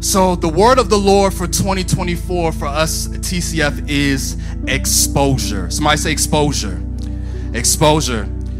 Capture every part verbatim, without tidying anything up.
So the word of the Lord for twenty twenty-four for us at T C F is exposure. Somebody say exposure. Exposure.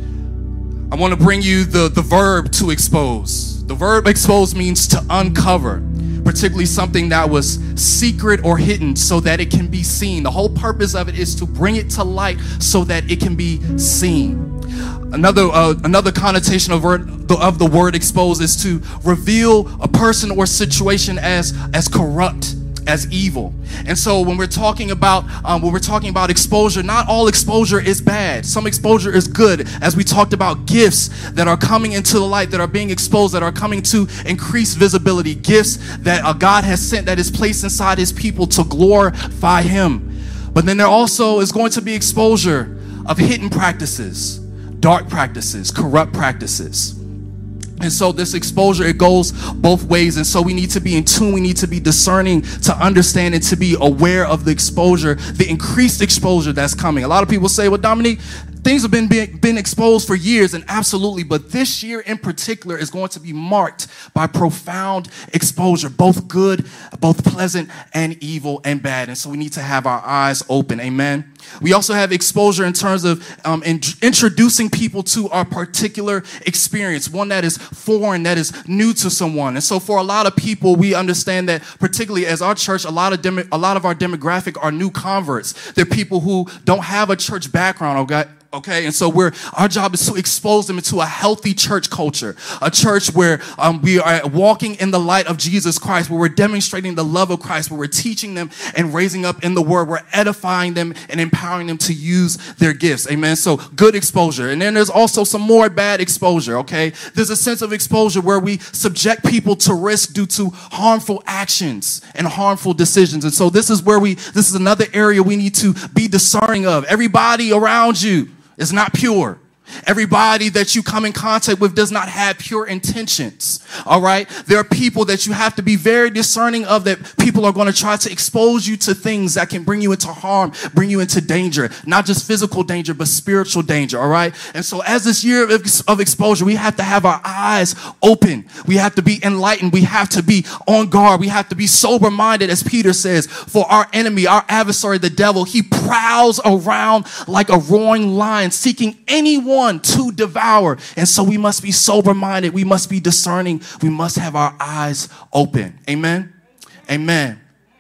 I want to bring you the, the verb to expose. The verb expose means to uncover, particularly something that was secret or hidden so that it can be seen. The whole purpose of it is to bring it to light so that it can be seen. Another uh, another connotation of, word, of the word expose is to reveal a person or situation as as corrupt, as evil. And so when we're talking about um, when we're talking about exposure, not all exposure is bad. Some exposure is good, as we talked about gifts that are coming into the light, that are being exposed, that are coming to increase visibility, gifts that uh, God has sent, that is placed inside his people to glorify him. But then there also is going to be exposure of hidden practices, dark practices, corrupt practices. And so this exposure, it goes both ways. And so we need to be in tune. We need to be discerning to understand and to be aware of the exposure, the increased exposure that's coming. A lot of people say, well, Dominique, things have been, been been exposed for years, and absolutely, but this year in particular is going to be marked by profound exposure, both good, both pleasant and evil and bad. And so we need to have our eyes open. Amen. We also have exposure in terms of um, in, introducing people to our particular experience, one that is foreign, that is new to someone. And so for a lot of people, we understand that, particularly as our church, a lot of demo, a lot of our demographic are new converts. They're people who don't have a church background, okay? Okay, and so we're our job is to expose them into a healthy church culture, a church where um, we are walking in the light of Jesus Christ, where we're demonstrating the love of Christ, where we're teaching them and raising up in the word, we're edifying them and empowering them to use their gifts. Amen. So good exposure. And then there's also some more bad exposure. Okay, there's a sense of exposure where we subject people to risk due to harmful actions and harmful decisions. And so this is where we this is another area we need to be discerning of. Everybody around you is not pure. Everybody that you come in contact with does not have pure intentions. All right. There are people that you have to be very discerning of, that people are going to try to expose you to things that can bring you into harm, bring you into danger, not just physical danger, but spiritual danger. All right. And so as this year of, of exposure, we have to have our eyes open. We have to be enlightened. We have to be on guard. We have to be sober minded, as Peter says, for our enemy, our adversary, the devil, he prowls around like a roaring lion, seeking anyone to devour. And so we must be sober-minded. We must be discerning. We must have our eyes open. Amen. Amen.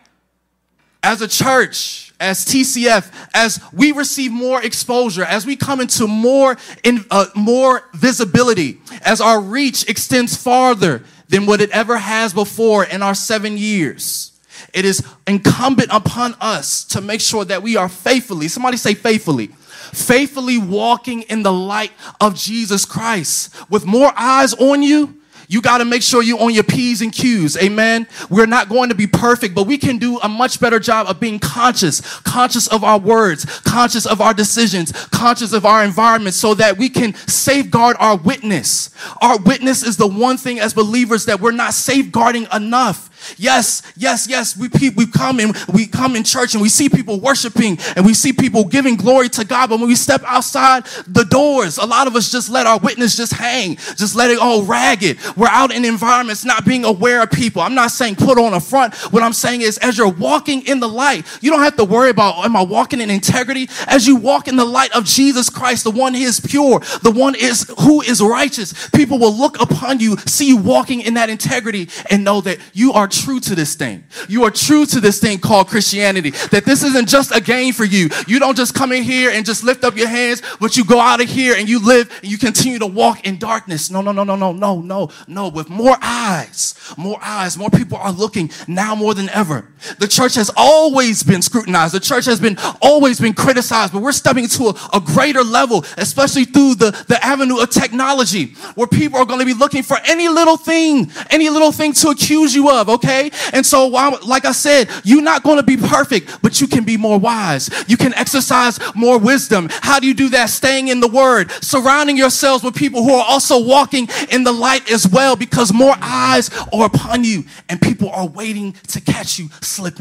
As a church, as T C F, as we receive more exposure, as we come into more in uh, more visibility, as our reach extends farther than what it ever has before in our seven years, it is incumbent upon us to make sure that we are faithfully, somebody say faithfully, faithfully walking in the light of Jesus Christ. With more eyes on you, you got to make sure you're on your P's and Q's. Amen. We're not going to be perfect, but we can do a much better job of being conscious, conscious of our words, conscious of our decisions, conscious of our environment, so that we can safeguard our witness. Our witness is the one thing as believers that we're not safeguarding enough. Yes, yes, yes. We we come in, we come in church and we see people worshiping and we see people giving glory to God. But when we step outside the doors, a lot of us just let our witness just hang, just let it all ragged. We're out in environments not being aware of people. I'm not saying put on a front. What I'm saying is, as you're walking in the light, you don't have to worry about, am I walking in integrity? As you walk in the light of Jesus Christ, the one who is pure, the one is who is righteous, people will look upon you, see you walking in that integrity, and know that you are true to this thing. You are true to this thing called Christianity, that this isn't just a game for you. You don't just come in here and just lift up your hands, but you go out of here and you live and you continue to walk in darkness. No, no, no, no, no, no, no, no. With more eyes, more eyes, more people are looking now more than ever. The church has always been scrutinized. The church has been always been criticized, but we're stepping into a, a greater level, especially through the, the avenue of technology, where people are going to be looking for any little thing, any little thing to accuse you of. Okay. Okay? And so, like I said, you're not going to be perfect, but you can be more wise. You can exercise more wisdom. How do you do that? Staying in the word, surrounding yourselves with people who are also walking in the light as well, because more eyes are upon you and people are waiting to catch you slipping.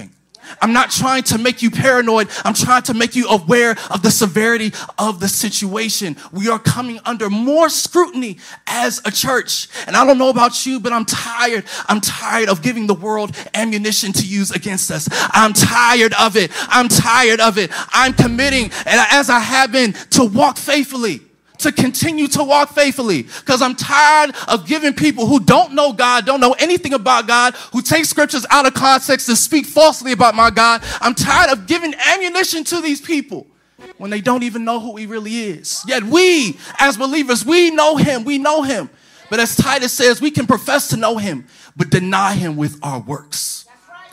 I'm not trying to make you paranoid. I'm trying to make you aware of the severity of the situation. We are coming under more scrutiny as a church. And I don't know about you, but I'm tired. I'm tired of giving the world ammunition to use against us. I'm tired of it. I'm tired of it. I'm committing, and as I have been, to walk faithfully. To continue to walk faithfully, because I'm tired of giving people who don't know God, don't know anything about God, who take scriptures out of context to speak falsely about my God. I'm tired of giving ammunition to these people when they don't even know who he really is. Yet we, as believers, we know him, we know him. But as Titus says, we can profess to know him, but deny him with our works.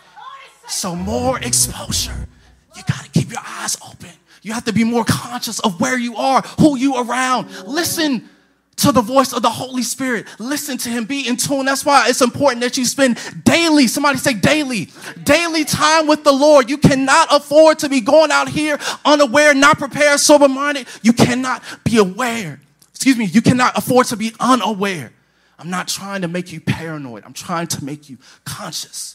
So more exposure. You got to keep your eyes open. You have to be more conscious of where you are, who you around. Listen to the voice of the Holy Spirit. Listen to him. Be in tune. That's why it's important that you spend daily, somebody say daily, daily time with the Lord. You cannot afford to be going out here unaware, not prepared, sober-minded. You cannot be aware. Excuse me. You cannot afford to be unaware. I'm not trying to make you paranoid. I'm trying to make you conscious.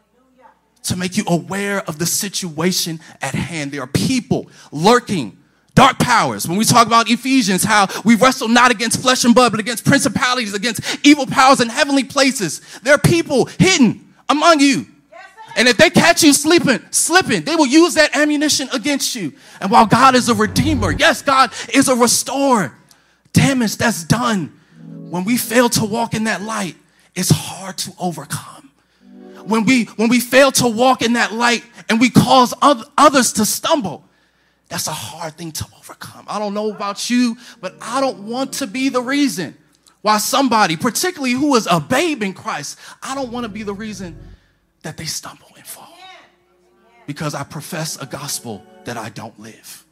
To make you aware of the situation at hand. There are people lurking, dark powers. When we talk about Ephesians, how we wrestle not against flesh and blood, but against principalities, against evil powers in heavenly places. There are people hidden among you. And if they catch you sleeping, slipping, they will use that ammunition against you. And while God is a redeemer, yes, God is a restorer, damage that's done when we fail to walk in that light is hard to overcome. When we when we fail to walk in that light and we cause others to stumble, that's a hard thing to overcome. I don't know about you, but I don't want to be the reason why somebody, particularly who is a babe in Christ, I don't want to be the reason that they stumble and fall because I profess a gospel that I don't live.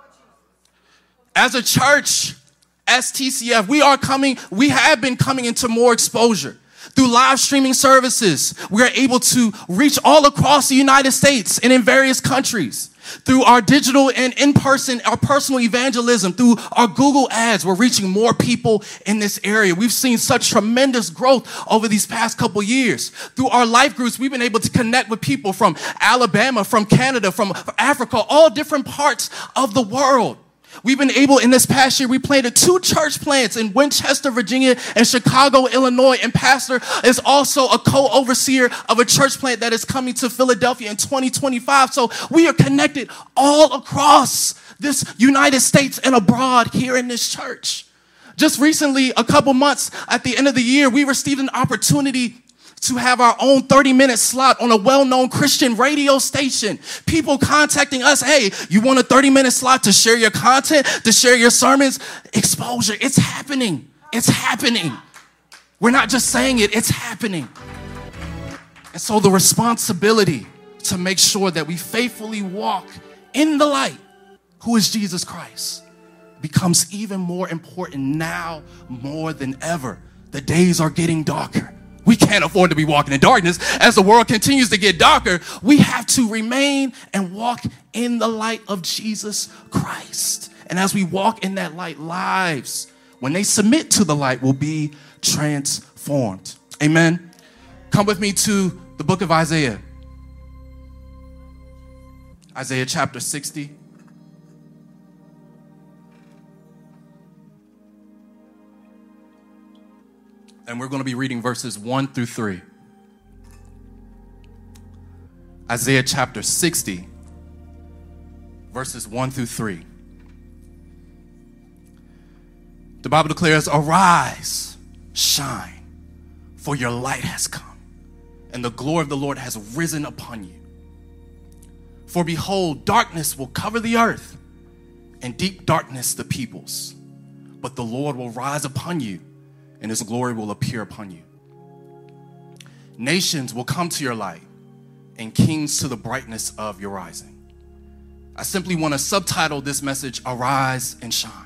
As a church, as T C F, we are coming, we have been coming into more exposure. Through live streaming services, we are able to reach all across the United States and in various countries. Through our digital and in-person, our personal evangelism, through our Google ads, we're reaching more people in this area. We've seen such tremendous growth over these past couple years. Through our life groups, we've been able to connect with people from Alabama, from Canada, from Africa, all different parts of the world. We've been able, in this past year, we planted two church plants in Winchester, Virginia, and Chicago, Illinois. And Pastor is also a co-overseer of a church plant that is coming to Philadelphia in twenty twenty-five. So we are connected all across this United States and abroad here in this church. Just recently, a couple months at the end of the year, we received an opportunity to have our own thirty minute slot on a well-known Christian radio station. People contacting us, hey, you want a thirty minute slot to share your content, to share your sermons? Exposure, it's happening. It's happening. We're not just saying it, it's happening. And so the responsibility to make sure that we faithfully walk in the light, who is Jesus Christ, becomes even more important now more than ever. The days are getting darker. We can't afford to be walking in darkness. As the world continues to get darker, we have to remain and walk in the light of Jesus Christ. And as we walk in that light, lives, when they submit to the light, will be transformed. Amen. Come with me to the book of Isaiah. Isaiah chapter sixty. And we're going to be reading verses one through three. Isaiah chapter sixty, verses one through three. The Bible declares, arise, shine, for your light has come, and the glory of the Lord has risen upon you. For behold, darkness will cover the earth, and deep darkness the peoples. But the Lord will rise upon you, and his glory will appear upon you. Nations will come to your light, and kings to the brightness of your rising. I simply want to subtitle this message, Arise and Shine.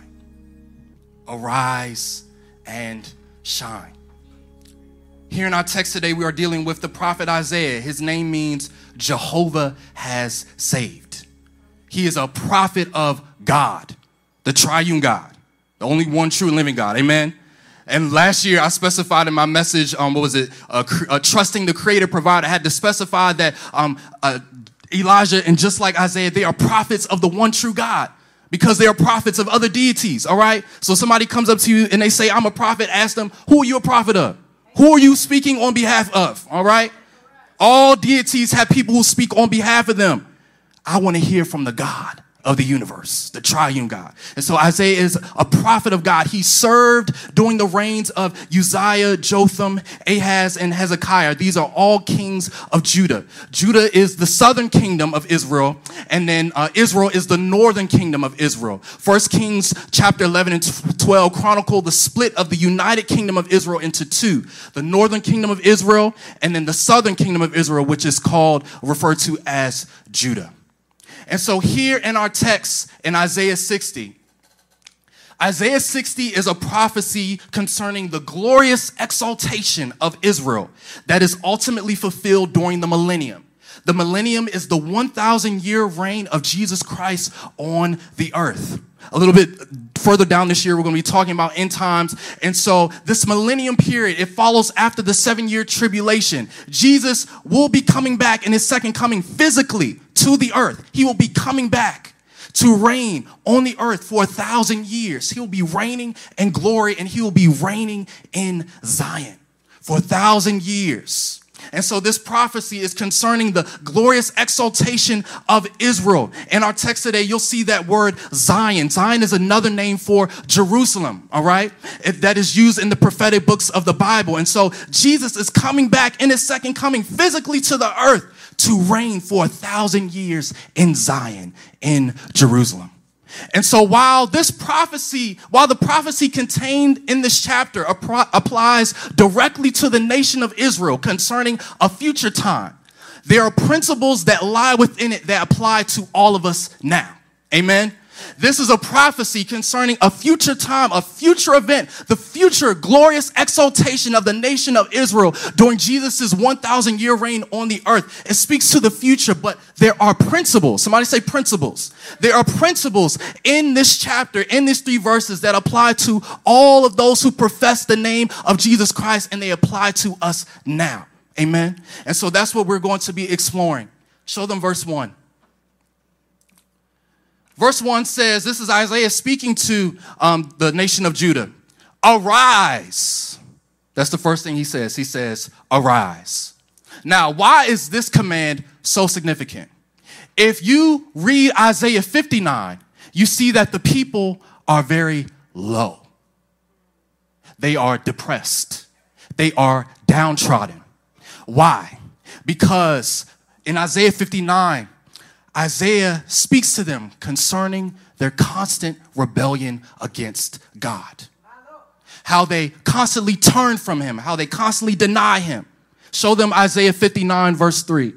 Arise and shine. Here in our text today, we are dealing with the prophet Isaiah. His name means Jehovah has saved. He is a prophet of God, the triune God, the only one true and living God. Amen. And last year, I specified in my message, um, what was it? Uh, cr- uh, trusting the creator provider. I had to specify that um, uh, Elijah, and just like Isaiah, they are prophets of the one true God because they are prophets of other deities, all right? So somebody comes up to you and they say, I'm a prophet. Ask them, who are you a prophet of? Who are you speaking on behalf of, all right? All deities have people who speak on behalf of them. I want to hear from the God of the universe, the triune God. And so Isaiah is a prophet of God. He served during the reigns of Uzziah, Jotham, Ahaz, and Hezekiah. These are all kings of Judah. Judah is the southern kingdom of Israel, and then uh, Israel is the northern kingdom of Israel. First Kings chapter eleven and twelve chronicle the split of the united kingdom of Israel into two. The northern kingdom of Israel, and then the southern kingdom of Israel, which is called, referred to as Judah. And so here in our text in Isaiah sixty, Isaiah sixty is a prophecy concerning the glorious exaltation of Israel that is ultimately fulfilled during the millennium. The millennium is the one thousand year reign of Jesus Christ on the earth. A little bit further down this year, we're going to be talking about end times. And so this millennium period, it follows after the seven year tribulation. Jesus will be coming back in his second coming physically to the earth. He will be coming back to reign on the earth for a thousand years. He will be reigning in glory, and he will be reigning in Zion for a thousand years. And so this prophecy is concerning the glorious exaltation of Israel. In our text today, you'll see that word Zion. Zion is another name for Jerusalem, all right? It, that is used in the prophetic books of the Bible. And so Jesus is coming back in his second coming physically to the earth to reign for a thousand years in Zion, in Jerusalem. And so while this prophecy, while the prophecy contained in this chapter appro- applies directly to the nation of Israel concerning a future time, there are principles that lie within it that apply to all of us now. Amen. This is a prophecy concerning a future time, a future event, the future glorious exaltation of the nation of Israel during Jesus' one thousand year reign on the earth. It speaks to the future, but there are principles. Somebody say principles. There are principles in this chapter, in these three verses, that apply to all of those who profess the name of Jesus Christ, and they apply to us now. Amen. And so that's what we're going to be exploring. Show them verse one. Verse one says, this is Isaiah speaking to um, the nation of Judah. Arise. That's the first thing he says. He says, arise. Now, why is this command so significant? If you read Isaiah fifty-nine, you see that the people are very low. They are depressed. They are downtrodden. Why? Because in Isaiah fifty-nine, Isaiah speaks to them concerning their constant rebellion against God. How they constantly turn from him, how they constantly deny him. Show them Isaiah fifty-nine, verse three.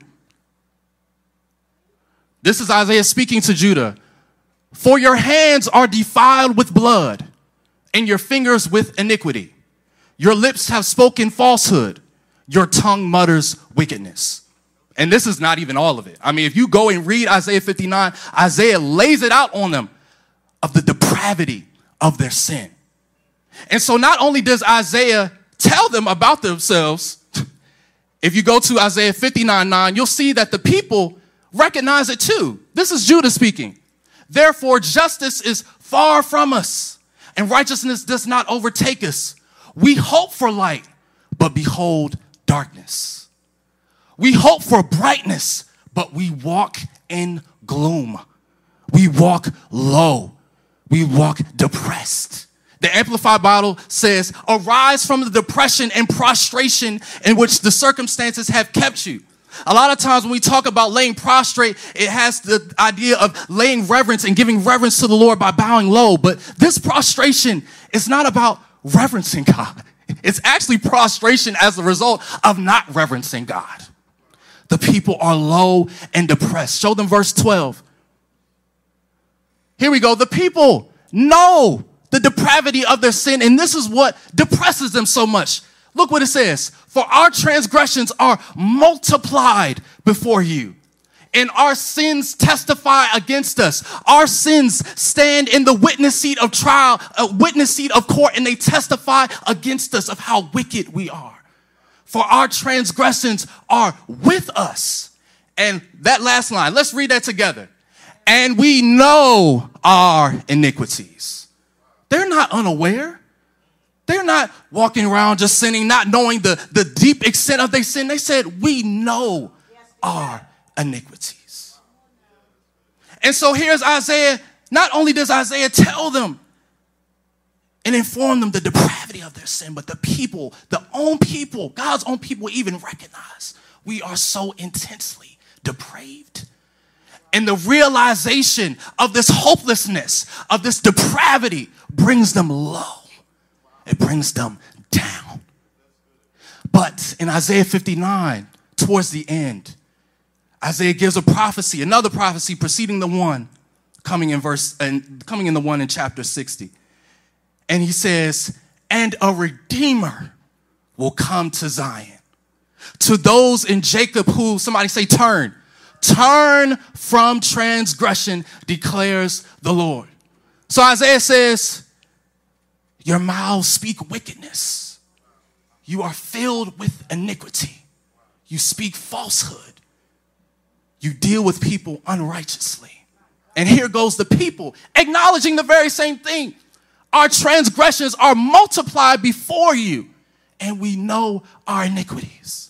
This is Isaiah speaking to Judah. For your hands are defiled with blood, and your fingers with iniquity. Your lips have spoken falsehood. Your tongue mutters wickedness. And this is not even all of it. I mean, if you go and read Isaiah fifty-nine, Isaiah lays it out on them of the depravity of their sin. And so not only does Isaiah tell them about themselves, if you go to Isaiah fifty-nine nine, you'll see that the people recognize it too. This is Judah speaking. Therefore, justice is far from us, and righteousness does not overtake us. We hope for light, but behold darkness. We hope for brightness, but we walk in gloom. We walk low. We walk depressed. The Amplified Bible says, arise from the depression and prostration in which the circumstances have kept you. A lot of times when we talk about laying prostrate, it has the idea of laying reverence and giving reverence to the Lord by bowing low. But this prostration is not about reverencing God. It's actually prostration as a result of not reverencing God. The people are low and depressed. Show them verse twelve. Here we go. The people know the depravity of their sin, and this is what depresses them so much. Look what it says. For our transgressions are multiplied before you, and our sins testify against us. Our sins stand in the witness seat of trial, a witness seat of court, and they testify against us of how wicked we are. For our transgressions are with us, And that last line, let's read that together. And we know our iniquities. They're not unaware. They're not walking around just sinning, not knowing the, the deep extent of their sin. They said, we know our iniquities. And so here's Isaiah. Not only does Isaiah tell them and inform them the depravity of their sin, but the people, the own people, God's own people even recognize we are so intensely depraved. And the realization of this hopelessness, of this depravity, brings them low. It brings them down. But in Isaiah fifty-nine, towards the end, Isaiah gives a prophecy, another prophecy preceding the one coming in verse and coming in the one in chapter sixty. And he says, and a redeemer will come to Zion. To those in Jacob who, somebody say turn, turn from transgression, declares the Lord. So Isaiah says, your mouths speak wickedness. You are filled with iniquity. You speak falsehood. You deal with people unrighteously. And here goes the people acknowledging the very same thing. Our transgressions are multiplied before you, and we know our iniquities.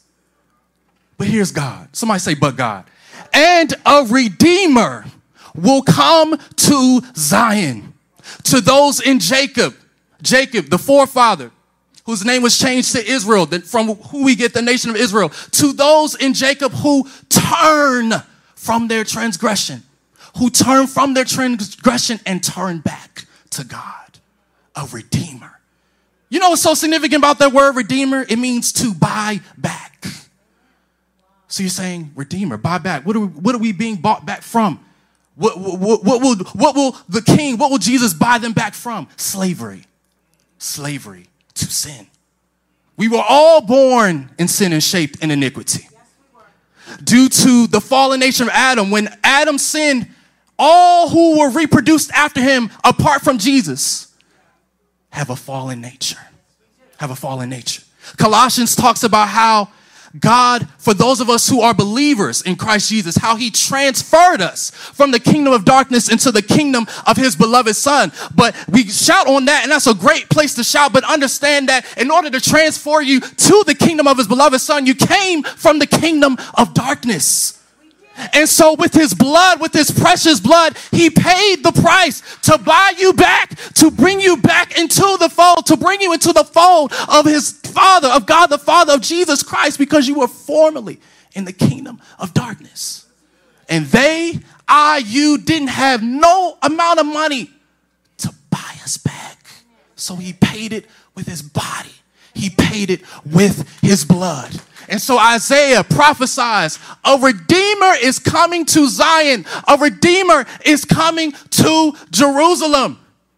But here's God. Somebody say, but God. And a redeemer will come to Zion. To those in Jacob, Jacob, the forefather, whose name was changed to Israel, from who we get the nation of Israel. To those in Jacob who turn from their transgression, who turn from their transgression and turn back to God, a redeemer. You know what's so significant about that word redeemer? It means to buy back. So you're saying redeemer, buy back. What are we, what are we being bought back from? What, what, what, will, what will the king, what will Jesus buy them back from? Slavery. Slavery to sin. We were all born in sin and shaped in iniquity. Yes, we were. Due to the fallen nature of Adam, when Adam sinned, all who were reproduced after him, apart from Jesus, have a fallen nature. Have a fallen nature. Colossians talks about how God, for those of us who are believers in Christ Jesus, how he transferred us from the kingdom of darkness into the kingdom of his beloved son. But we shout on that, and that's a great place to shout, but understand that in order to transfer you to the kingdom of his beloved son, you came from the kingdom of darkness. And so with his blood, with his precious blood, he paid the price to buy you back, to bring you back into the fold, to bring you into the fold of his Father, of God the Father, of Jesus Christ, because you were formerly in the kingdom of darkness. And they, I, you didn't have no amount of money to buy us back. So he paid it with his body. He paid it with his blood. And so Isaiah prophesies, a redeemer is coming to Zion. A redeemer is coming to Jerusalem.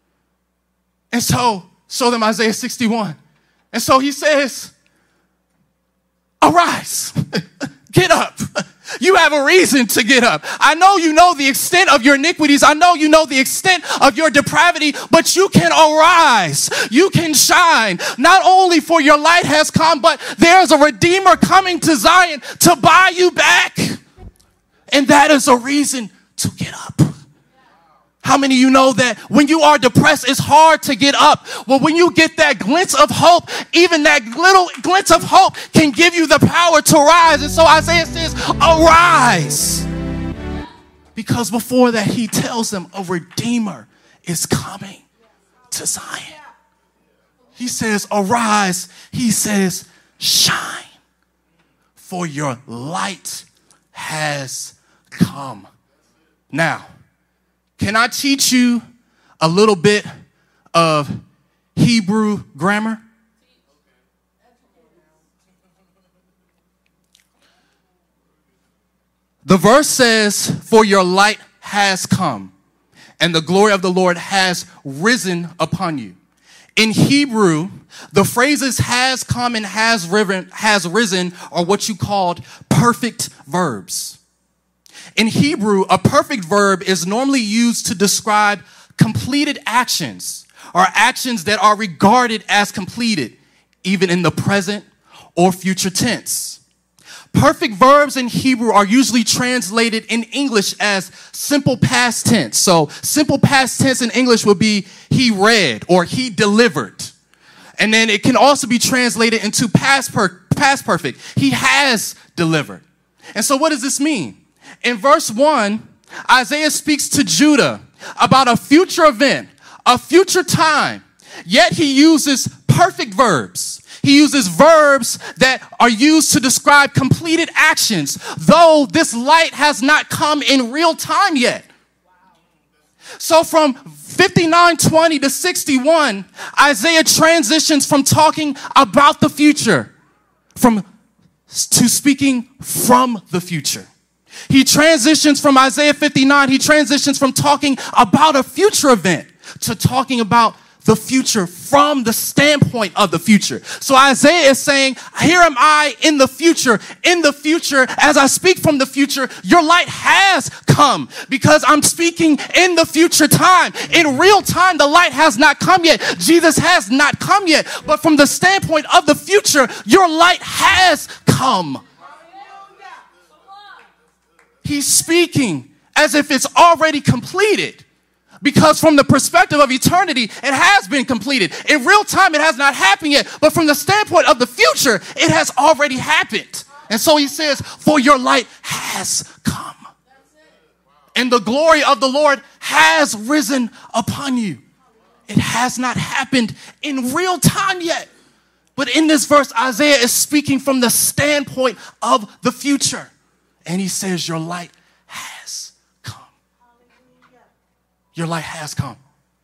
And so, show them Isaiah sixty-one. And so he says, arise, get up. You have a reason to get up. I know you know the extent of your iniquities. I know you know the extent of your depravity, but you can arise. You can shine. Not only for your light has come, but there's a redeemer coming to Zion to buy you back. And that is a reason to get up. How many of you know that when you are depressed, it's hard to get up? Well, when you get that glimpse of hope, even that little glimpse of hope can give you the power to rise. And so Isaiah says, arise. Because before that, he tells them a redeemer is coming to Zion. He says, arise. He says, shine. For your light has come. Now, can I teach you a little bit of Hebrew grammar? The verse says, for your light has come, and the glory of the Lord has risen upon you. In Hebrew, the phrases has come and has risen, has risen are what you called perfect verbs. In Hebrew, a perfect verb is normally used to describe completed actions or actions that are regarded as completed, even in the present or future tense. Perfect verbs in Hebrew are usually translated in English as simple past tense. So simple past tense in English would be he read or he delivered. And then it can also be translated into past, per- past perfect. He has delivered. And so what does this mean? In verse one, Isaiah speaks to Judah about a future event, a future time, yet he uses perfect verbs. He uses verbs that are used to describe completed actions, though this light has not come in real time yet. So from fifty-nine twenty to sixty-one, Isaiah transitions from talking about the future from to speaking from the future. He transitions from Isaiah fifty-nine, he transitions from talking about a future event to talking about the future from the standpoint of the future. So Isaiah is saying, here am I in the future. In the future, as I speak from the future, your light has come because I'm speaking in the future time. In real time, the light has not come yet. Jesus has not come yet. But from the standpoint of the future, your light has come. He's speaking as if it's already completed. Because from the perspective of eternity, it has been completed. In real time, it has not happened yet. But from the standpoint of the future, it has already happened. And so he says, for your light has come. And the glory of the Lord has risen upon you. It has not happened in real time yet. But in this verse, Isaiah is speaking from the standpoint of the future. And he says, your light has come. Your light has come.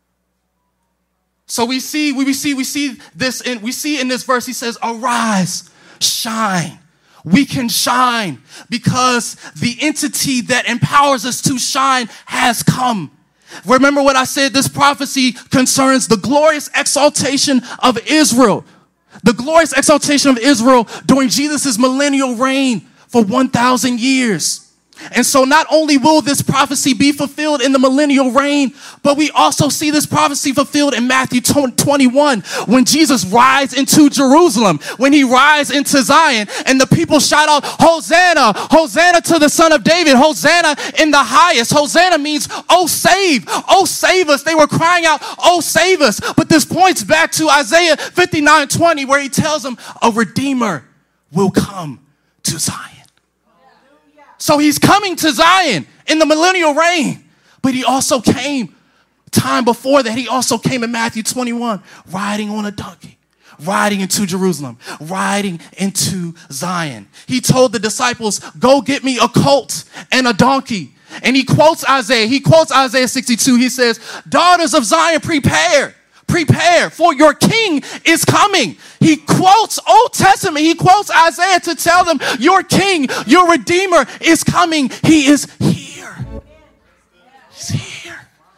So we see, we see, we see this, in, we see in this verse, he says, arise, shine. We can shine because the entity that empowers us to shine has come. Remember what I said, this prophecy concerns the glorious exaltation of Israel. The glorious exaltation of Israel during Jesus' millennial reign for one thousand years. And so not only will this prophecy be fulfilled in the millennial reign, but we also see this prophecy fulfilled in Matthew twenty-one when Jesus rides into Jerusalem, when he rides into Zion and the people shout out, Hosanna, Hosanna to the Son of David, Hosanna in the highest. Hosanna means, oh, save, oh, save us. They were crying out, oh, save us. But this points back to Isaiah fifty-nine twenty where he tells them a Redeemer will come to Zion. So he's coming to Zion in the millennial reign. But he also came time before that. He also came in Matthew twenty-one riding on a donkey, riding into Jerusalem, riding into Zion. He told the disciples, go get me a colt and a donkey. And he quotes Isaiah. He quotes Isaiah sixty-two. He says, daughters of Zion, prepare. Prepare, for your king is coming. He quotes Old Testament. He quotes Isaiah to tell them, your king, your Redeemer is coming. He is here. He's here.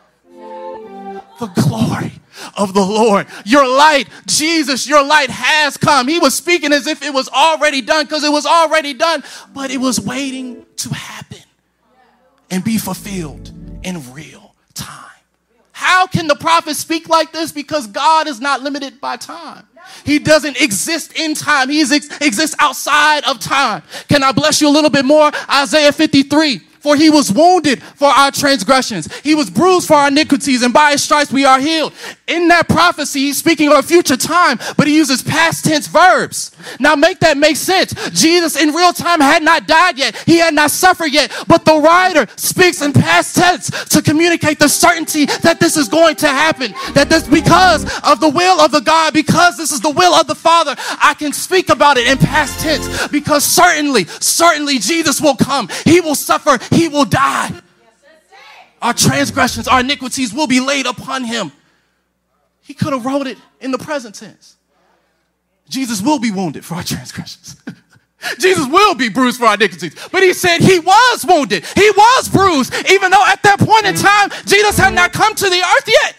The glory of the Lord. Your light, Jesus, your light has come. He was speaking as if it was already done because it was already done, but it was waiting to happen and be fulfilled in real time. How can the prophet speak like this? Because God is not limited by time. He doesn't exist in time. He ex- exists outside of time. Can I bless you a little bit more? Isaiah fifty-three. For he was wounded for our transgressions. He was bruised for our iniquities, and by his stripes we are healed. In that prophecy, he's speaking of a future time, but he uses past tense verbs. Now make that make sense. Jesus in real time had not died yet. He had not suffered yet, but the writer speaks in past tense to communicate the certainty that this is going to happen. That this, because of the will of the God, because this is the will of the Father, I can speak about it in past tense because certainly, certainly Jesus will come. He will suffer. He will die. Our transgressions, our iniquities will be laid upon him. He could have wrote it in the present tense. Jesus will be wounded for our transgressions. Jesus will be bruised for our iniquities. But he said he was wounded. He was bruised. Even though at that point in time, Jesus had not come to the earth yet.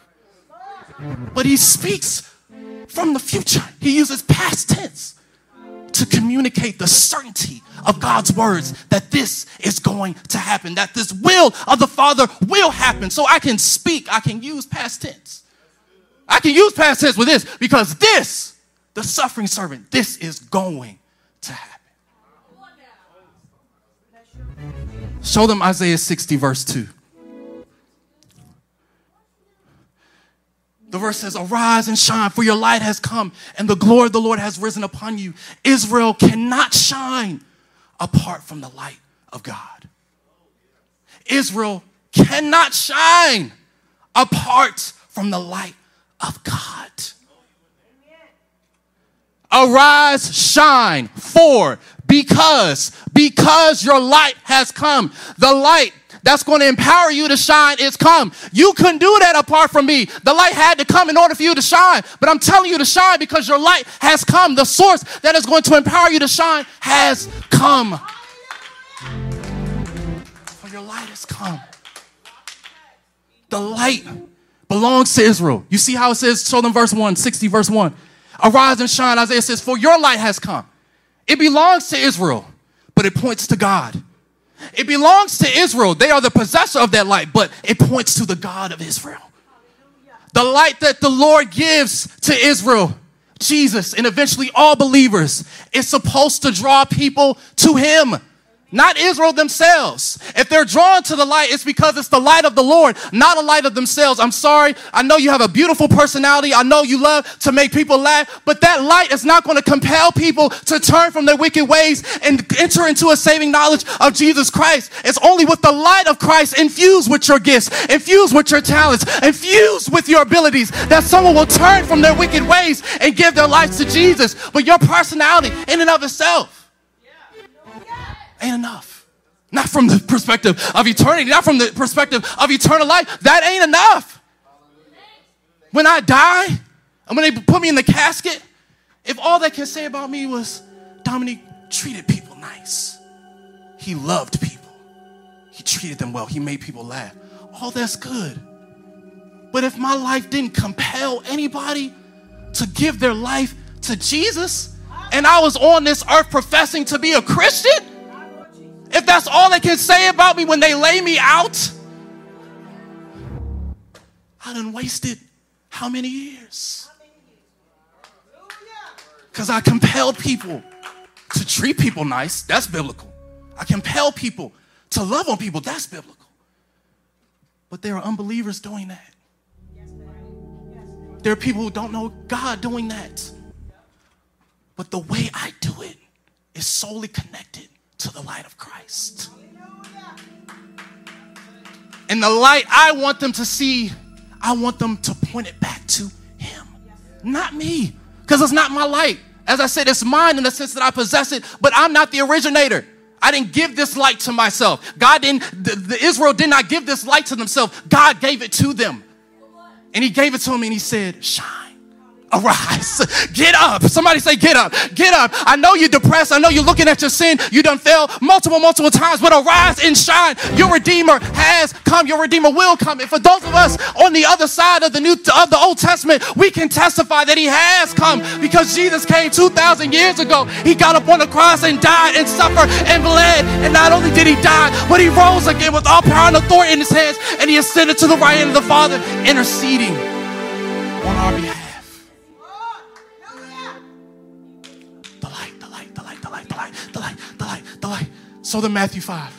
But he speaks from the future. He uses past tense to communicate the certainty of God's words that this is going to happen, that this will of the Father will happen. So I can speak, I can use past tense. I can use past tense with this because this, the suffering servant, this is going to happen. Show them Isaiah sixty, verse two. The verse says, arise and shine, for your light has come, and the glory of the Lord has risen upon you. Israel cannot shine apart from the light of God. Israel cannot shine apart from the light of God. Arise, shine, for, because, because your light has come. The light that's going to empower you to shine is come. You couldn't do that apart from me. The light had to come in order for you to shine. But I'm telling you to shine because your light has come. The source that is going to empower you to shine has come. For your light has come. The light belongs to Israel. You see how it says, show them verse one, sixty verse one. Arise and shine, Isaiah says, for your light has come. It belongs to Israel, but it points to God. It belongs to Israel. They are the possessor of that light, but it points to the God of Israel. The light that the Lord gives to Israel, Jesus, and eventually all believers, is supposed to draw people to him. Not Israel themselves. If they're drawn to the light, it's because it's the light of the Lord, not a light of themselves. I'm sorry. I know you have a beautiful personality. I know you love to make people laugh, but that light is not going to compel people to turn from their wicked ways and enter into a saving knowledge of Jesus Christ. It's only with the light of Christ infused with your gifts, infused with your talents, infused with your abilities that someone will turn from their wicked ways and give their lives to Jesus. But your personality in and of itself ain't enough. Not from the perspective of eternity, not from the perspective of eternal life. That ain't enough. When I die, and when they put me in the casket, if all they can say about me was, Dominique treated people nice. He loved people. He treated them well. He made people laugh. All that's good. But if my life didn't compel anybody to give their life to Jesus, and I was on this earth professing to be a Christian, if that's all they can say about me when they lay me out, I done wasted how many years? Because I compelled people to treat people nice. That's biblical. I compel people to love on people. That's biblical. But there are unbelievers doing that. There are people who don't know God doing that. But the way I do it is solely connected to the light of Christ. And the light I want them to see, I want them to point it back to him, not me, because it's not my light. As I said, it's mine in the sense that I possess it, but I'm not the originator. I didn't give this light to myself. God didn't, the, the Israel did not give this light to themselves. God gave it to them. And he gave it to them and he said, shine. Arise, get up. Somebody say, get up, get up. I know you're depressed. I know you're looking at your sin. You done failed multiple, multiple times, but arise and shine. Your Redeemer has come. Your Redeemer will come. And for those of us on the other side of the New, of the Old Testament, we can testify that he has come because Jesus came two thousand years ago. He got up on the cross and died and suffered and bled. And not only did he die, but he rose again with all power and authority in his hands. And he ascended to the right hand of the Father, interceding on our behalf. The light, the light, the light, the light. So then Matthew five.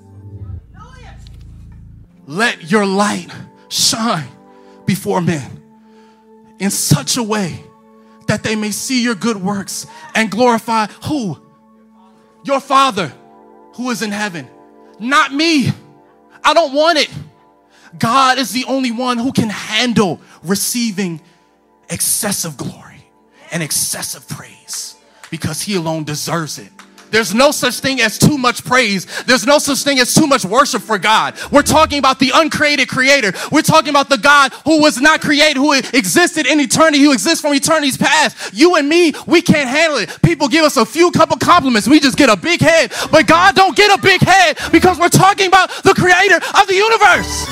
Let your light shine before men in such a way that they may see your good works and glorify who? Your Father who is in heaven. Not me. I don't want it. God is the only one who can handle receiving excessive glory and excessive praise, because he alone deserves it. There's no such thing as too much praise. There's no such thing as too much worship for God. We're talking about the uncreated creator. We're talking about the God who was not created, who existed in eternity, who exists from eternity's past. You and me, we can't handle it. People give us a few couple compliments. We just get a big head. But God don't get a big head because we're talking about the creator of the universe.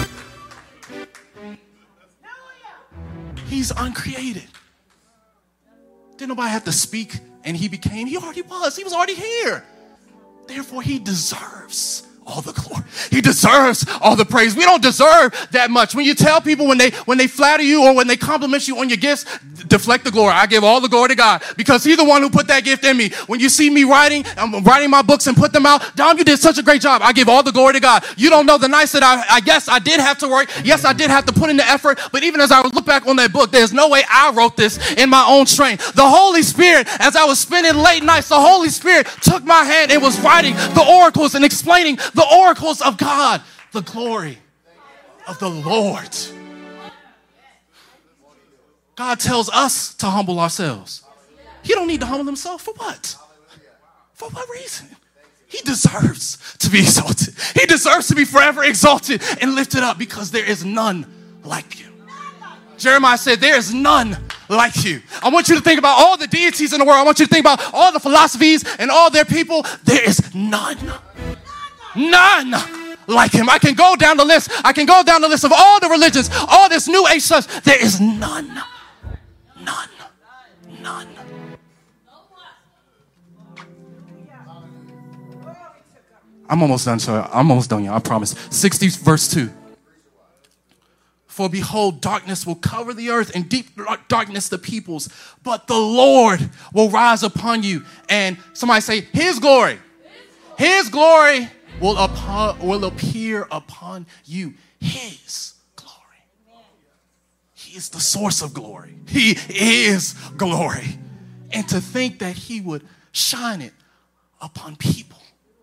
He's uncreated. Didn't nobody have to speak and he became? He already was. He was already here. Therefore, he deserves all the glory. He deserves all the praise. We don't deserve that much. When you tell people when they when they flatter you or when they compliment you on your gifts, deflect the glory. I give all the glory to God because he's the one who put that gift in me. When you see me writing, I'm writing my books and put them out, Dom, you did such a great job. I give all the glory to God. You don't know the nights that I, I guess I did have to work. Yes, I did have to put in the effort. But even as I look back on that book, there's no way I wrote this in my own strength. The Holy Spirit, as I was spending late nights, the Holy Spirit took my hand and was writing the oracles and explaining the oracles of God, the glory of the Lord. God tells us to humble ourselves. He don't need to humble himself. For what? For what reason? He deserves to be exalted. He deserves to be forever exalted and lifted up because there is none like you. Jeremiah said, there is none like you. I want you to think about all the deities in the world. I want you to think about all the philosophies and all their people. There is none. None like him. I can go down the list. I can go down the list of all the religions, all this new age stuff. There is none. None. None. I'm almost done, sir. I'm almost done, y'all. I promise. sixty verse two. For behold, darkness will cover the earth and deep darkness the peoples, but the Lord will rise upon you. And somebody say, his glory. His glory will, upon, will appear upon you. His glory. He is the source of glory. He is glory. And to think that he would shine it upon people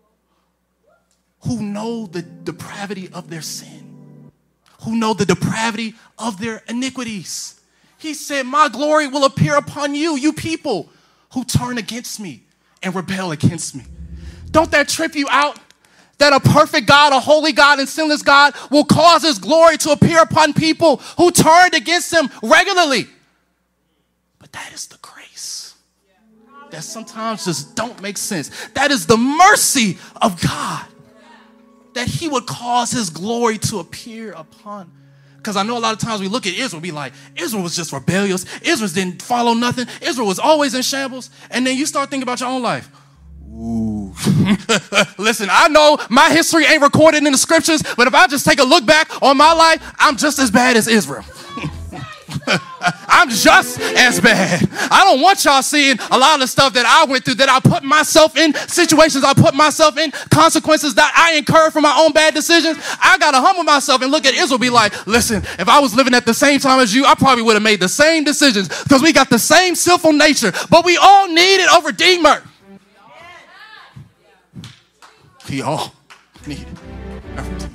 who know the depravity of their sin, who know the depravity of their iniquities. He said, my glory will appear upon you, you people who turn against me and rebel against me. Don't that trip you out? That a perfect God, a holy God, and sinless God will cause his glory to appear upon people who turned against him regularly. But that is the grace that sometimes just don't make sense. That is the mercy of God, that he would cause his glory to appear upon. Because I know a lot of times we look at Israel, be like, Israel was just rebellious. Israel didn't follow nothing. Israel was always in shambles. And then you start thinking about your own life. Ooh. Listen, I know my history ain't recorded in the scriptures, but if I just take a look back on my life, I'm just as bad as Israel. I'm just as bad. I don't want y'all seeing a lot of the stuff that I went through, that I put myself in, situations I put myself in, consequences that I incurred from my own bad decisions. I got to humble myself and look at Israel, be like, listen, if I was living at the same time as you, I probably would have made the same decisions because we got the same sinful nature, but we all needed a redeemer. We all needed a redeemer.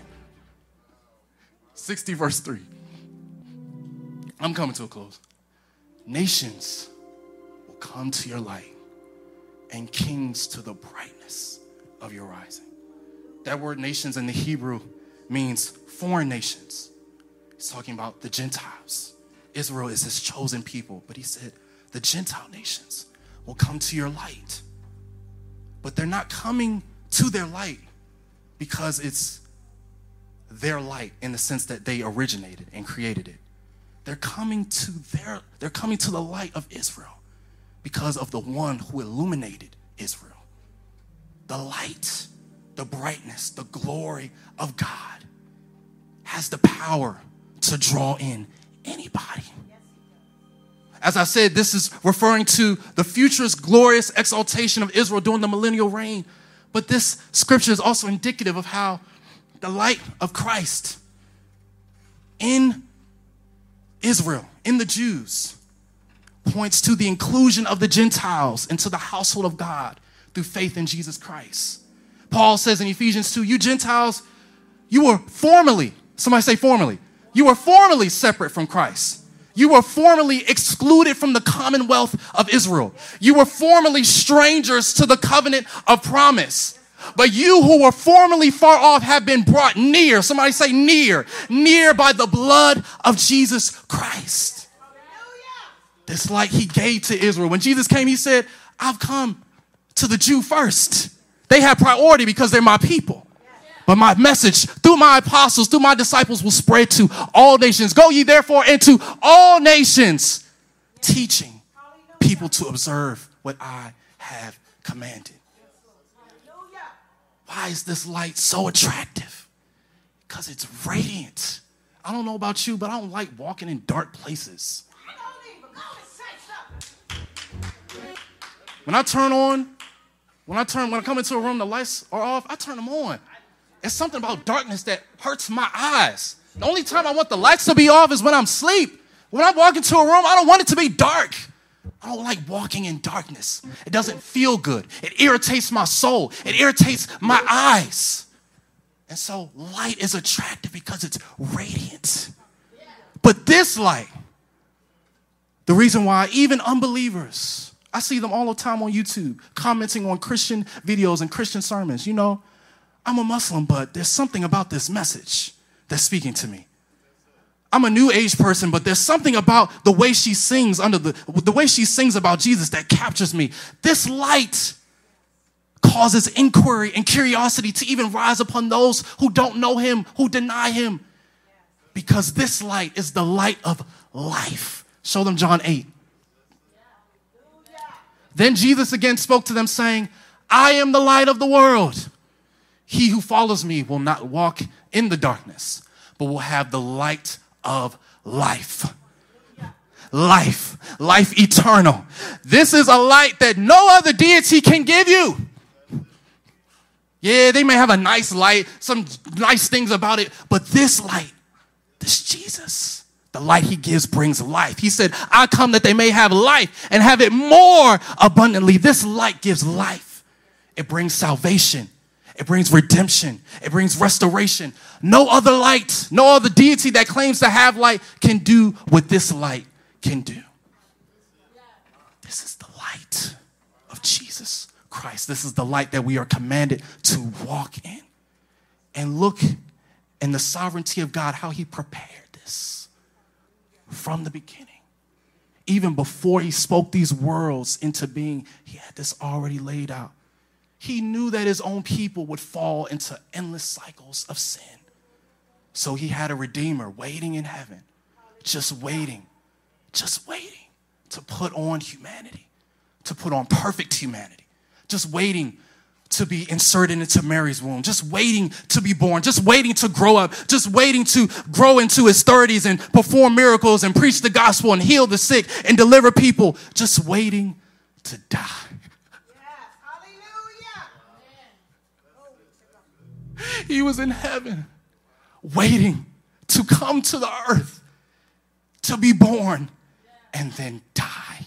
sixty verse three. I'm coming to a close. Nations will come to your light and kings to the brightness of your rising. That word nations in the Hebrew means foreign nations. He's talking about the Gentiles. Israel is his chosen people, but he said the Gentile nations will come to your light. But they're not coming to their light because it's their light in the sense that they originated and created it. They're coming to their, they're coming to the light of Israel because of the one who illuminated Israel. The light, the brightness, the glory of God has the power to draw in anybody. As I said, this is referring to the future's glorious exaltation of Israel during the millennial reign. But this scripture is also indicative of how the light of Christ in Israel, in the Jews, points to the inclusion of the Gentiles into the household of God through faith in Jesus Christ. Paul says in Ephesians two, you Gentiles, you were formerly, somebody say formerly, you were formerly separate from Christ. You were formerly excluded from the commonwealth of Israel. You were formerly strangers to the covenant of promise. But you who were formerly far off have been brought near. Somebody say near. Near by the blood of Jesus Christ. This light he gave to Israel. When Jesus came, he said, I've come to the Jew first. They have priority because they're my people. But my message through my apostles, through my disciples will spread to all nations. Go ye therefore into all nations, teaching people to observe what I have commanded. Why why is this light so attractive? Because it's radiant. I don't know about you, but I don't like walking in dark places. When I turn on, when I turn, when I come into a room, the lights are off, I turn them on. It's something about darkness that hurts my eyes. The only time I want the lights to be off is when I'm asleep. When I walk into a room, I don't want it to be dark. I don't like walking in darkness. It doesn't feel good. It irritates my soul. It irritates my eyes. And so light is attractive because it's radiant. But this light, the reason why even unbelievers, I see them all the time on YouTube commenting on Christian videos and Christian sermons. You know, I'm a Muslim, but there's something about this message that's speaking to me. I'm a new age person, but there's something about the way she sings under the, the way she sings about Jesus that captures me. This light causes inquiry and curiosity to even rise upon those who don't know him, who deny him. Because this light is the light of life. Show them John eight. Then Jesus again spoke to them saying, I am the light of the world. He who follows me will not walk in the darkness, but will have the light of life. Life, life eternal. This is a light that no other deity can give you. Yeah, they may have a nice light, some nice things about it, but this light, this Jesus, the light he gives brings life. He said, I come that they may have life and have it more abundantly. This light gives life. It brings salvation. It brings redemption. It brings restoration. No other light, no other deity that claims to have light can do what this light can do. This is the light of Jesus Christ. This is the light that we are commanded to walk in. And look in the sovereignty of God, how he prepared this from the beginning. Even before he spoke these worlds into being, he had this already laid out. He knew that his own people would fall into endless cycles of sin. So he had a redeemer waiting in heaven, just waiting, just waiting to put on humanity, to put on perfect humanity, just waiting to be inserted into Mary's womb, just waiting to be born, just waiting to grow up, just waiting to grow into his thirties and perform miracles and preach the gospel and heal the sick and deliver people, just waiting to die. He was in heaven waiting to come to the earth, to be born, and then die.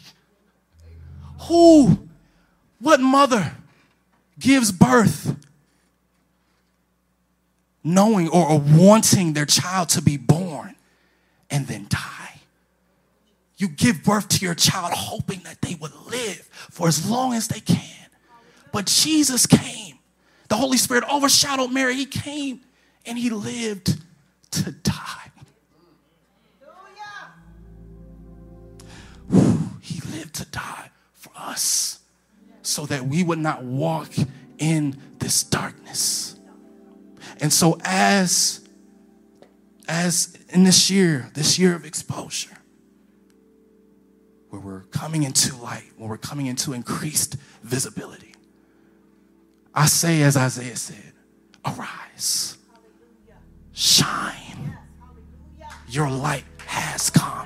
Who, what mother gives birth knowing or, or wanting their child to be born and then die? You give birth to your child hoping that they would live for as long as they can. But Jesus came. The Holy Spirit overshadowed Mary. He came and he lived to die. Whew, he lived to die for us so that we would not walk in this darkness. And so as, as in this year, this year of exposure, where we're coming into light, where we're coming into increased visibility, I say, as Isaiah said, arise, shine, your light has come.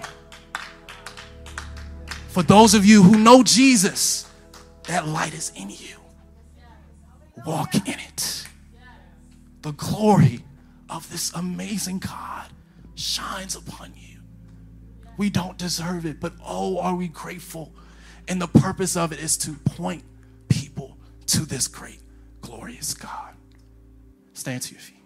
For those of you who know Jesus, that light is in you. Walk in it. The glory of this amazing God shines upon you. We don't deserve it, but oh, are we grateful. And the purpose of it is to point people to this great, glorious God. Stand to your feet.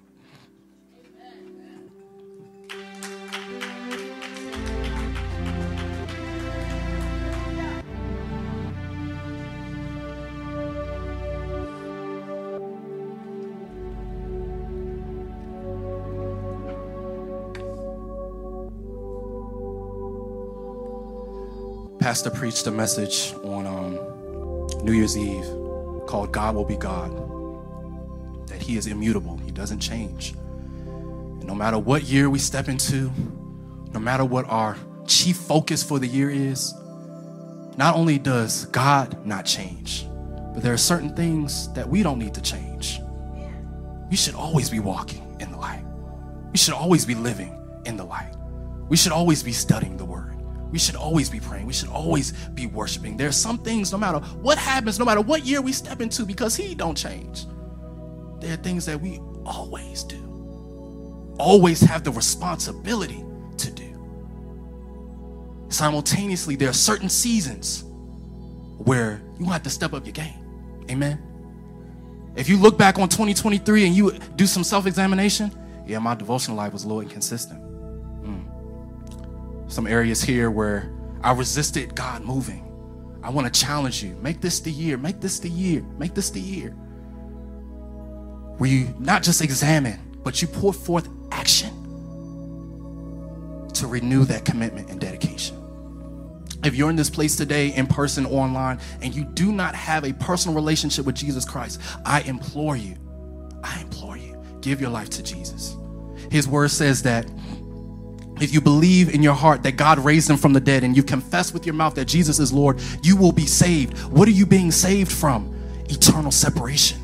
Pastor preached a message on um, New Year's Eve called God Will Be God. That he is immutable. He doesn't change. And no matter what year we step into, no matter what our chief focus for the year is, not only does God not change, but there are certain things that we don't need to change. we should always be walking in the light. We should always be living in the light. We should always be studying the word. We should always be praying. We should always be worshiping. There are some things, no matter what happens, no matter what year we step into, because he don't change. There are things that we always do, always have the responsibility to do. Simultaneously, there are certain seasons where you have to step up your game. Amen. If you look back on twenty twenty-three and you do some self-examination, yeah, my devotional life was a little inconsistent. Mm. Some areas here where I resisted God moving. I want to challenge you. Make this the year. Make this the year. Make this the year. Where you not just examine, but you pour forth action to renew that commitment and dedication. If you're in this place today, in person or online, and you do not have a personal relationship with Jesus Christ, I implore you, I implore you, give your life to Jesus. His word says that if you believe in your heart that God raised him from the dead and you confess with your mouth that Jesus is Lord, you will be saved. What are you being saved from? Eternal separation.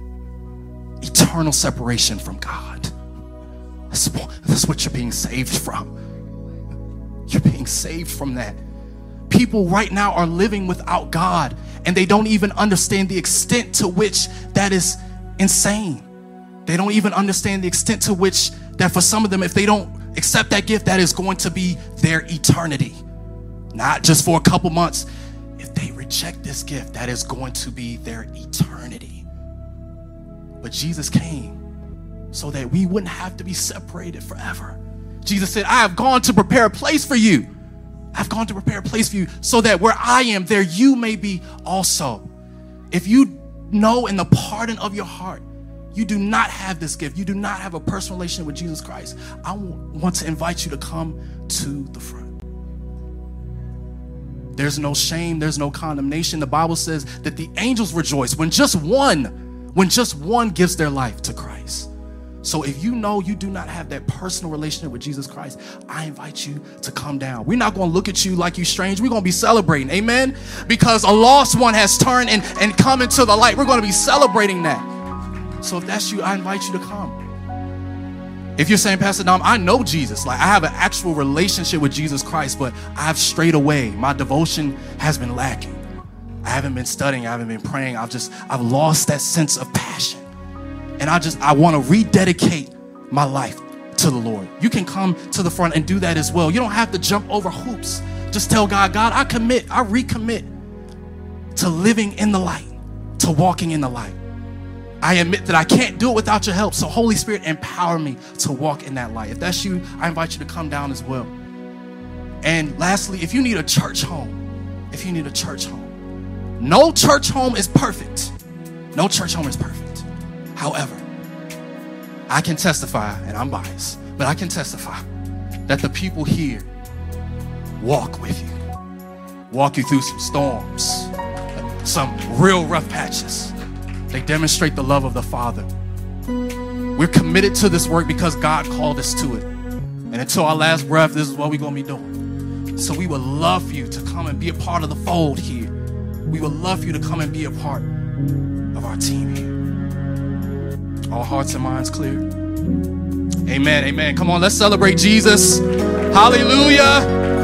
Eternal separation from God. That's, that's what you're being saved from. You're being saved from that. People right now are living without God, and they don't even understand the extent to which that is insane. They don't even understand the extent to which that for some of them, if they don't accept that gift, that is going to be their eternity. Not just for a couple months. If they reject this gift, that is going to be their eternity. But Jesus came so that we wouldn't have to be separated forever. Jesus said, I have gone to prepare a place for you. I've gone to prepare a place for you so that where I am, there you may be also. If you know in the pardon of your heart, you do not have this gift, you do not have a personal relationship with Jesus Christ, I want to invite you to come to the front. There's no shame, there's no condemnation. The Bible says that the angels rejoice when just one, when just one gives their life to Christ. So if you know you do not have that personal relationship with Jesus Christ, I invite you to come down. We're not going to look at you like you strange. We're going to be celebrating. Amen. Because a lost one has turned and, and come into the light. We're going to be celebrating that. So if that's you, I invite you to come. If you're saying, Pastor Dom, I know Jesus. Like I have an actual relationship with Jesus Christ, but I've strayed away. My devotion has been lacking. I haven't been studying. I haven't been praying. I've just, I've lost that sense of passion. And I just, I want to rededicate my life to the Lord. You can come to the front and do that as well. You don't have to jump over hoops. Just tell God, God, I commit, I recommit to living in the light, to walking in the light. I admit that I can't do it without your help. So Holy Spirit, empower me to walk in that light. If that's you, I invite you to come down as well. And lastly, if you need a church home, if you need a church home, no church home is perfect. No church home is perfect. However, I can testify, and I'm biased, but I can testify that the people here walk with you, walk you through some storms, some real rough patches. They demonstrate the love of the Father. We're committed to this work because God called us to it. And until our last breath, this is what we're going to be doing. So we would love for you to come and be a part of the fold here. We would love for you to come and be a part of our team here. All hearts and minds clear. Amen, amen. Come on, let's celebrate Jesus. Hallelujah.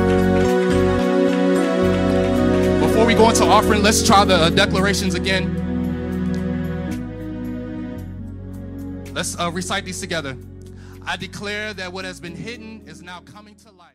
Before we go into offering, let's try the declarations again. Let's uh, recite these together. I declare that what has been hidden is now coming to light.